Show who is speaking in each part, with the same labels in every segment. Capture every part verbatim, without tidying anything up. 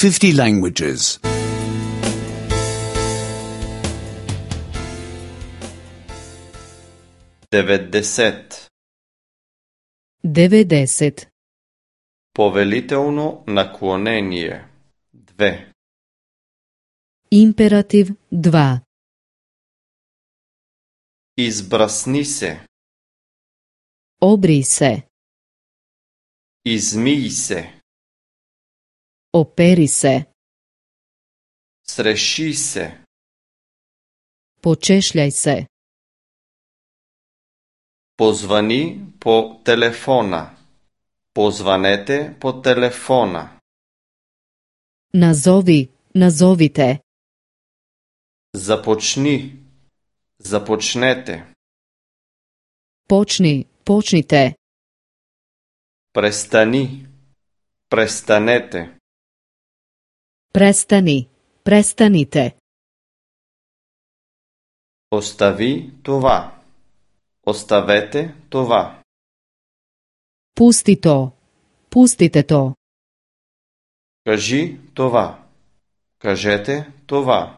Speaker 1: fifty languages.
Speaker 2: devedeset.
Speaker 3: devedeset.
Speaker 2: Повелително наклонение. две.
Speaker 3: Imperativ dva.
Speaker 2: Избрасни се.
Speaker 3: Obri se.
Speaker 2: Измий се.
Speaker 3: Operi se.
Speaker 2: Среши се.
Speaker 3: Počešljaj se.
Speaker 2: Позвани по телефона. Позванете по телефона.
Speaker 3: Nazovi, nazovite.
Speaker 2: Започни. Започнете.
Speaker 3: Počni, počnite.
Speaker 2: Престани. Престанете.
Speaker 3: Prestani, prestanite.
Speaker 2: Остави това. Оставете това.
Speaker 3: Pusti to, pustite to.
Speaker 2: Кажи това. Кажете това.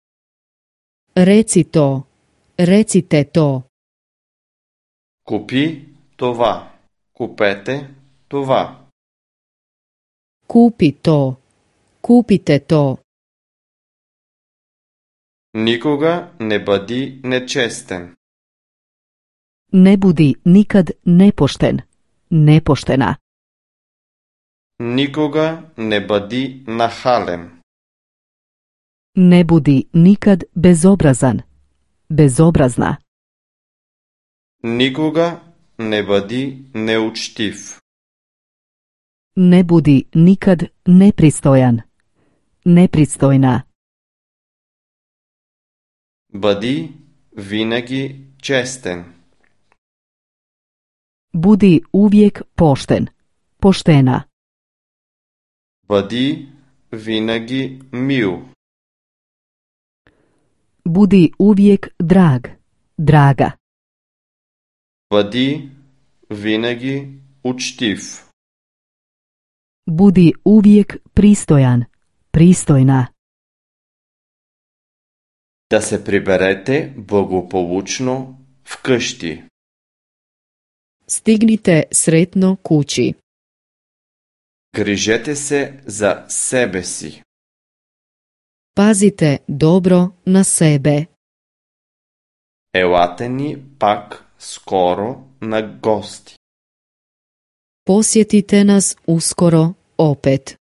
Speaker 3: Reci to, recite to.
Speaker 2: Купи това. Купете това.
Speaker 3: Kupi to, kupite to.
Speaker 2: Никога не бъди нечестен.
Speaker 3: Ne budi nikad nepošten, nepoštena.
Speaker 2: Никога не бъди нахален.
Speaker 3: Ne budi nikad bezobrazan, bezobrazna.
Speaker 2: Никога не бъди неучтив.
Speaker 3: Ne budi nikad nepristojan, nepristojna.
Speaker 2: Бъди винаги честен.
Speaker 3: Budi uvijek pošten, poštena.
Speaker 2: Бъди винаги мил.
Speaker 3: Budi uvijek drag, draga.
Speaker 2: Бъди винаги учтив.
Speaker 3: Budi uvijek pristojan, pristojna.
Speaker 2: Да се приберете благополучно вкъщи.
Speaker 3: Stignite sretno kući.
Speaker 2: Грижете се за себе си.
Speaker 3: Pazite dobro na sebe.
Speaker 2: Елате ни пак скоро на гости.
Speaker 3: Posjetite nas uskoro opet.